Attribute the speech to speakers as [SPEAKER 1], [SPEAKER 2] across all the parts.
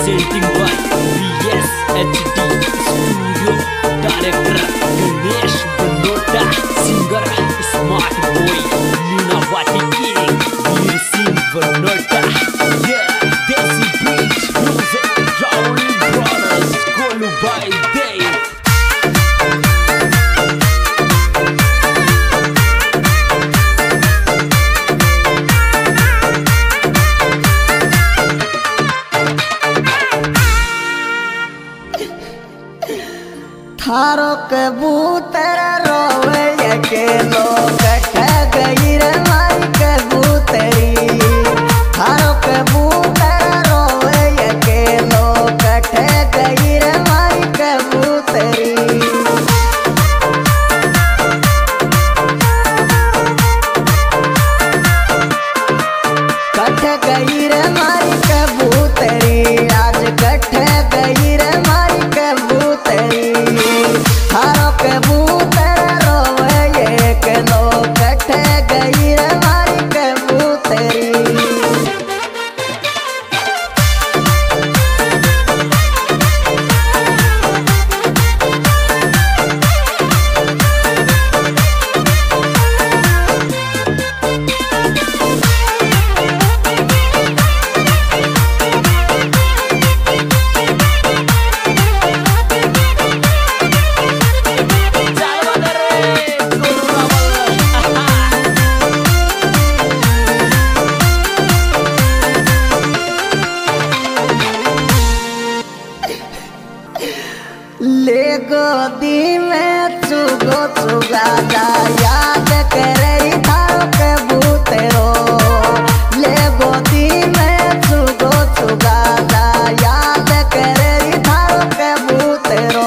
[SPEAKER 1] Presenting by VSHD Studio. Director Ganesh Banota. Singer Smart Boy Minawati King Veer Singh Banota. Yeah, Desi Beach Music Rowdy Brothers Golu by Dave.
[SPEAKER 2] थारो कबूतर रोवे के लोग कट गई रे मारी कबूतरी। थारो कबूतर रोवे के लोग कट गई रे मारी कबूतरी। कट गई रे मारी कबूतरी, आज कट गई रे मारी कबूतरी। थारो कबूतर रोवे के लोग कट गई रे मारी कबूतरी। ले गोदी में चुगो चुगा जा, याद करे थारो कबूतरो। ले गोदी में चुगो चुगा जा, याद करे थारो कबूतरो।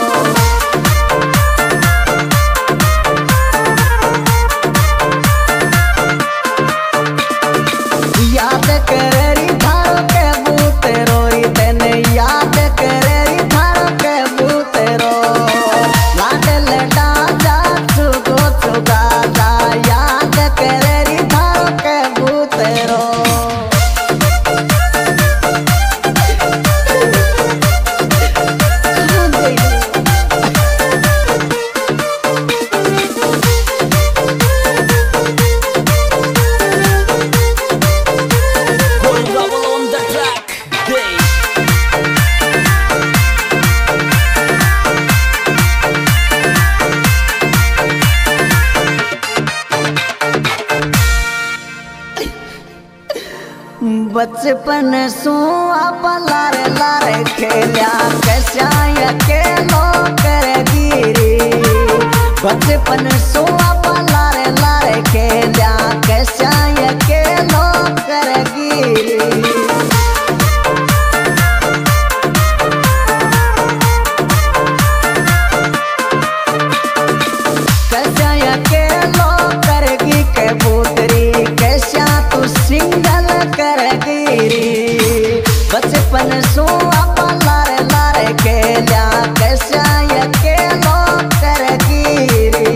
[SPEAKER 2] याद करे थारो कबूतरो, इतने याद करे थारो कबूतरो। लाडल डाजा चुगो चुगा जा, याद करे थारो कबूतरो।
[SPEAKER 1] Gold Double on the track. Dave.
[SPEAKER 2] बचपन सो आप लारे लारे खेलिया, कैसा अकेलो कर गिरी। बचपन सो आप लारे लारे खेलिया, कैसा अकेलो कर गिरी। कैसा अकेलो करगी कबूतरी, कैसा तू सिंगल करगी रे। बचपन सो आप लारे लारे खेलिया, कैसा अकेलो करगी रे।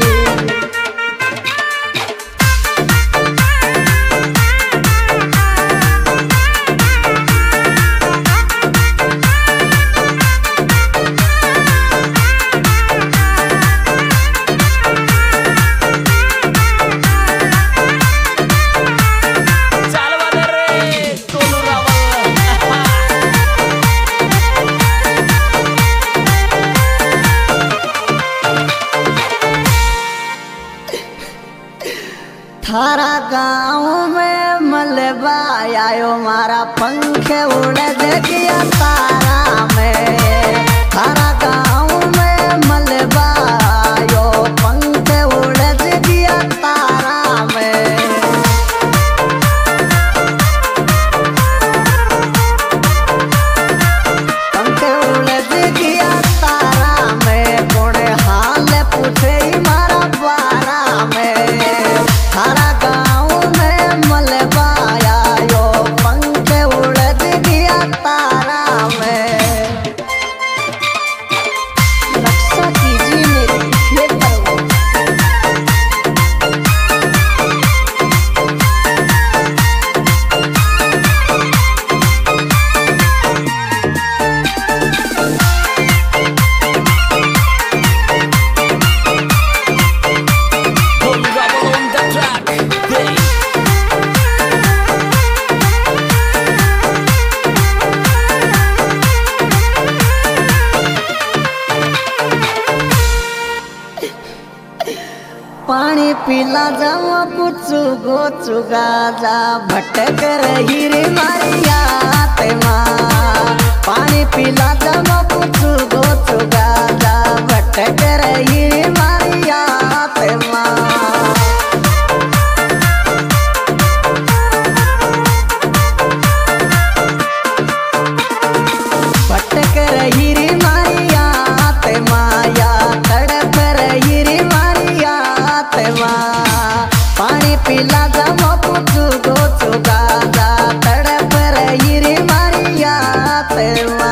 [SPEAKER 2] थारा गाँव में मलबा आयो, मारा पंख उड़ गया तारा में। थारा गाँव में मलबा आयो, पंख उड़ गया तारा में। पंख उड़ गया तारा में, कोने हाल पूछे मारा बारा में। थारा गाँव में मलबा आयो, पंख उड़ गया तारा में। पानी पीला जाओ कुचु गोचु गाजा भटक रही रे मारिया ते माँ पानी पीला जाओ कुचु गोचु गाजा भटक रही रे मारिया ते माँ भटक रही रे मारिया ते माया तड़प रही रे मारिया ते माँ पानी पीला जाओ कुचु गोचु गाजा तड़प रही रे मारिया ते माँ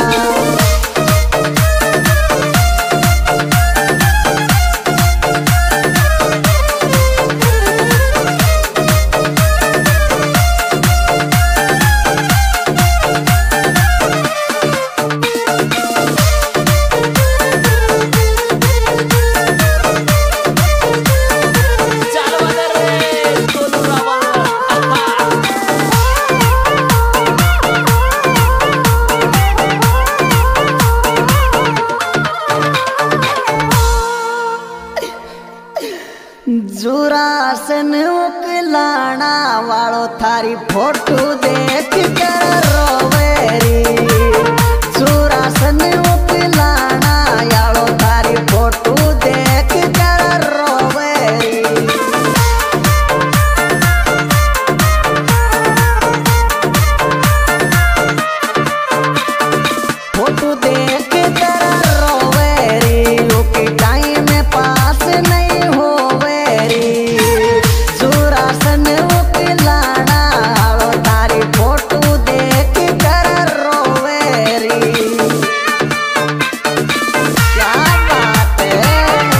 [SPEAKER 2] जुरासन उकलाना वालो थारी फोटो देख कर रोवेरी जुरासन उकलाना यालो थारी फोटो देख कर रोवेरी फोटो देख कर रोवेरी ओके टाइम पास नहीं हो जुरासन उकलाना आलो तारी फोटो देख कर रोवेरी क्या बात है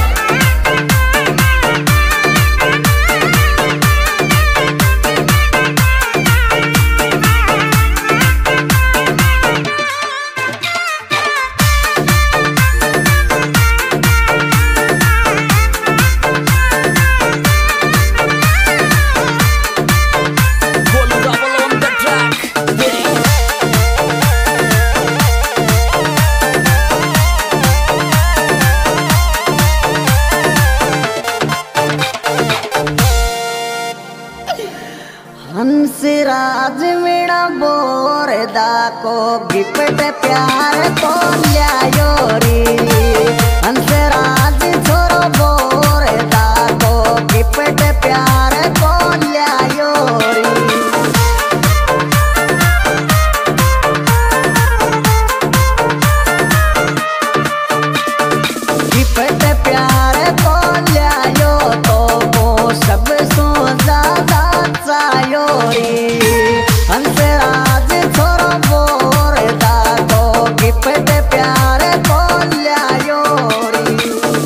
[SPEAKER 2] हंसराज मीणा बोरदा को गिफ्ट प्यार को ल्यायो री हंसराज छोरो बोरदा को गिफ्ट प्यार को ल्यायो री गिफ्ट प्यार को ल्यायो तो वो सब सो ज्यादा हंसराज छोरो बोरदा को गिफ्ट प्यार को ल्यायो री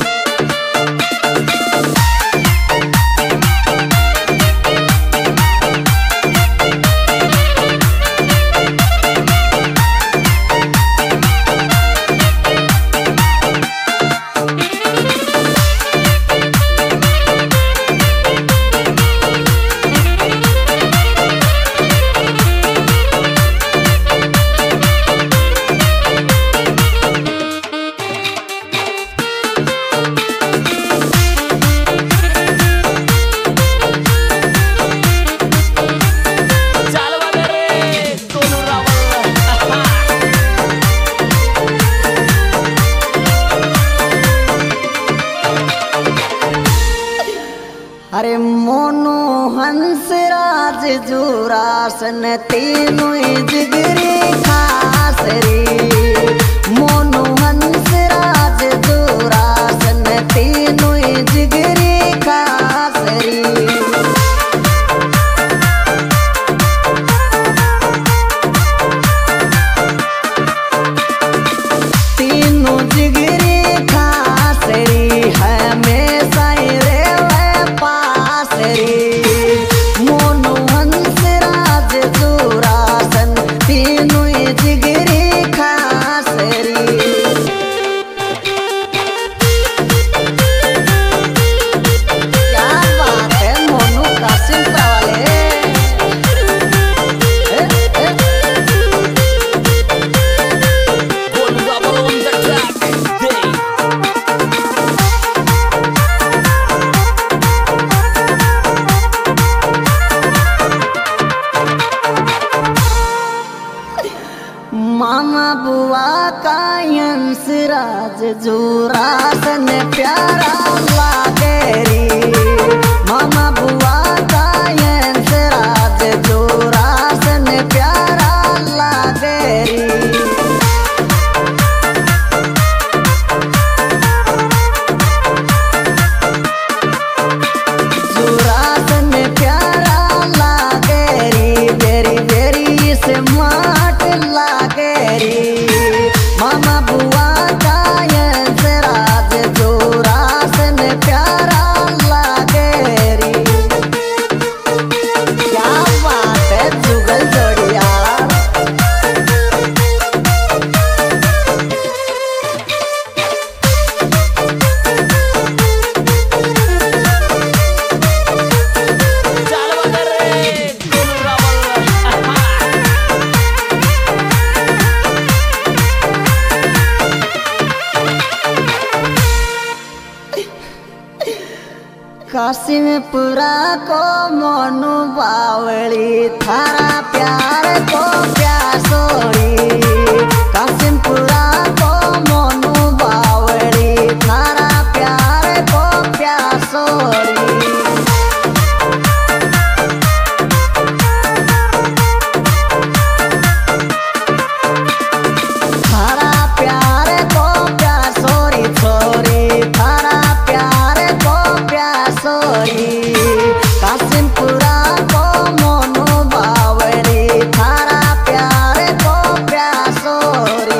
[SPEAKER 2] अरे मोनू हंसराज जुरासन तीनों जिगरी खास री मोनू हंसराज जुरासन तीनों जिगरी खास री तीनों जिगरी खास री है में सायरे पास री मोनू हंसराज जुरासन तीनों जिगरी खास री जुरास ने प्यारा लागे री मामा बुआ गायन से राज जुरास ने प्यारा लागे री जुरास ने प्यारा लागे री बेरी बेरी से माट लागे री मामा बुआ गायन से राज जुरास ने प्यारा लागे री क्या बात है जुगल जोड़िया
[SPEAKER 1] चाल बदर रे गोलू रावल
[SPEAKER 2] कासिमपुरा को मोनू बावली थारा प्यार को प्यासोड़ी कासिमपुरा को मोनू बावली थारा प्यार को प्यासोड़ी थारा प्यार को प्यासोरी छोरी थारा प्यार को प्यासोरी कासिमपुरा को मोनू बावली थारा प्यार को प्यासोरी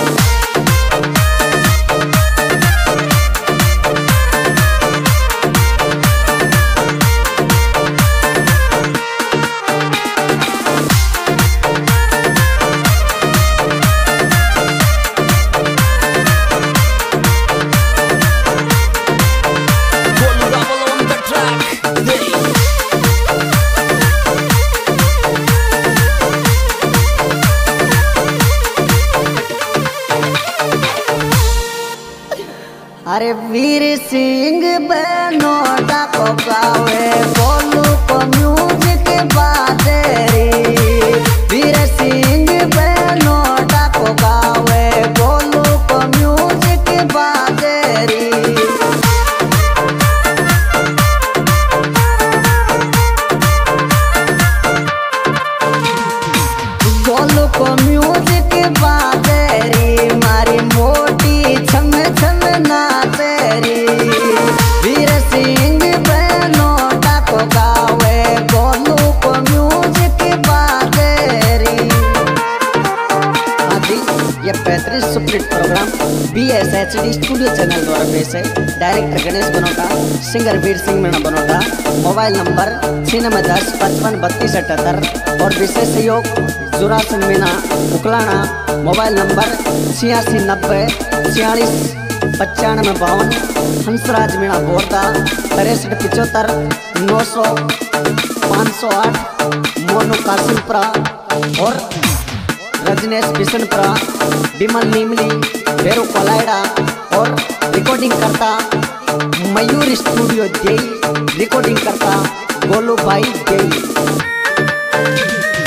[SPEAKER 1] Golu Rawal on the track day
[SPEAKER 2] अरे वीर सिंह बनोटा को गावे गोलू को म्यूजिक बाजे रे वीर सिंह बनोटा को गावे गोलू को म्यूजिक बाजे रे गोलू को म्यूजिक बाजे रे मारी मोटी छम छम नाचे रे वीर सिंह बनोटा को गावे गोलू को म्यूजिक बाजे रे आदि ये 35 superhit programme BSHD studio channel द्वारा पेश है director Ganesh Banota singer Veer Singh Meena Banota mobile number 9610 55 32 78 और विशेष सहयोग जुरासन मीना उकलाना मोबाइल नंबर 8690 46 95 52 हंसराज मीणा बोरदा 63 75 900 508 मोनू कासिमपुरा और रजनेश बिशनपुरा बिमल नीमली बेरू कोलायडा और रिकॉर्डिंग करता मयूर स्टूडियो जय रिकॉर्डिंग करता गोलू भाई जय